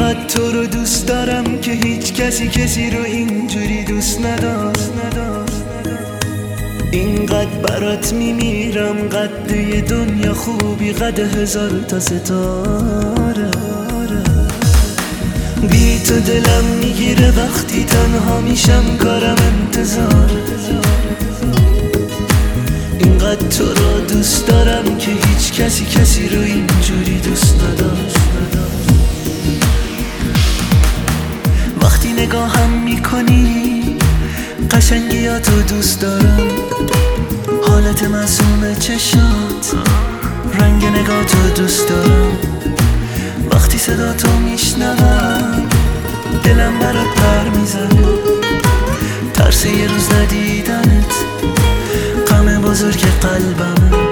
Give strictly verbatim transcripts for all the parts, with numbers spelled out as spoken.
اینقدر تو رو دوست دارم که هیچ کسی کسی رو اینجوری دوست نداشت. اینقدر برات میمیرم، قد یه دنیا خوبی، قد هزار تا ستاره. بی تو دلم میگیره وقتی تنها میشم، کارم انتظار. اینقدر تو رو دوست دارم که هیچ کسی کسی رو اینجوری دوست نداشت. وقتی نگاهم میکنی قشنگیاتو دوست دارم، حالت معصوم چشات، رنگ نگاتو دوست دارم. وقتی صدا تو میشنوم دلم برات پر میزنه، ترس یه روز ندیدنت غم بزرگ قلبمه.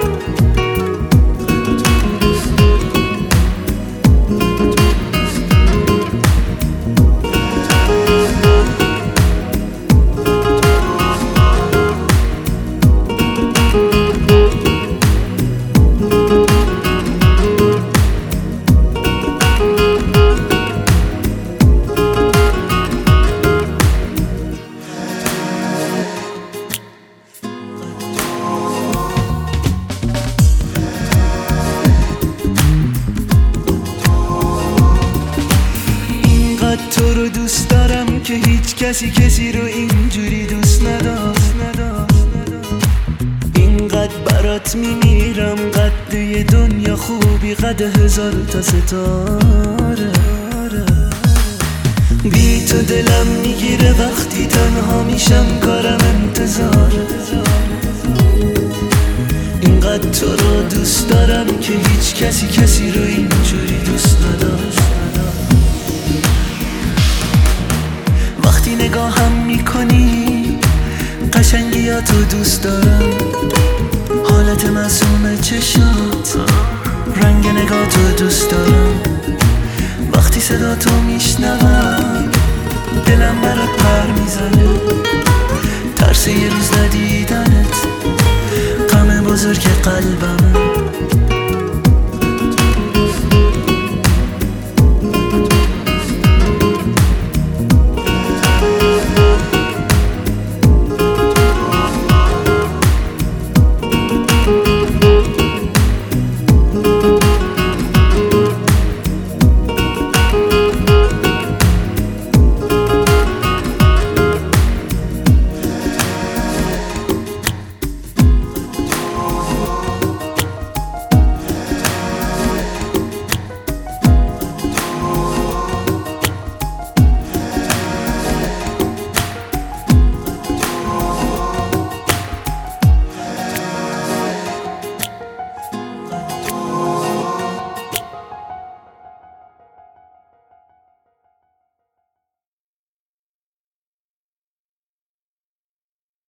تو رو دوست دارم که هیچ کسی کسی رو اینجوری دوست نداشت. اینقدر برات میمیرم، قد یه دنیا خوبی، قد هزار تا ستاره. بی تو دلم میگیره وقتی تنها میشم، کارم انتظار. اینقدر تو رو دوست دارم که هیچ کسی کسی رو اینجوری دوست نداشت. وقتی نگاهم میکنی قشنگیاتو دوست دارم، حالت معصوم چشات، رنگ نگاتو دوست دارم. وقتی صدا تو میشنوم دلم برات پر میزنه، ترس یه روز ندیدنت غم بزرگ قلبمه.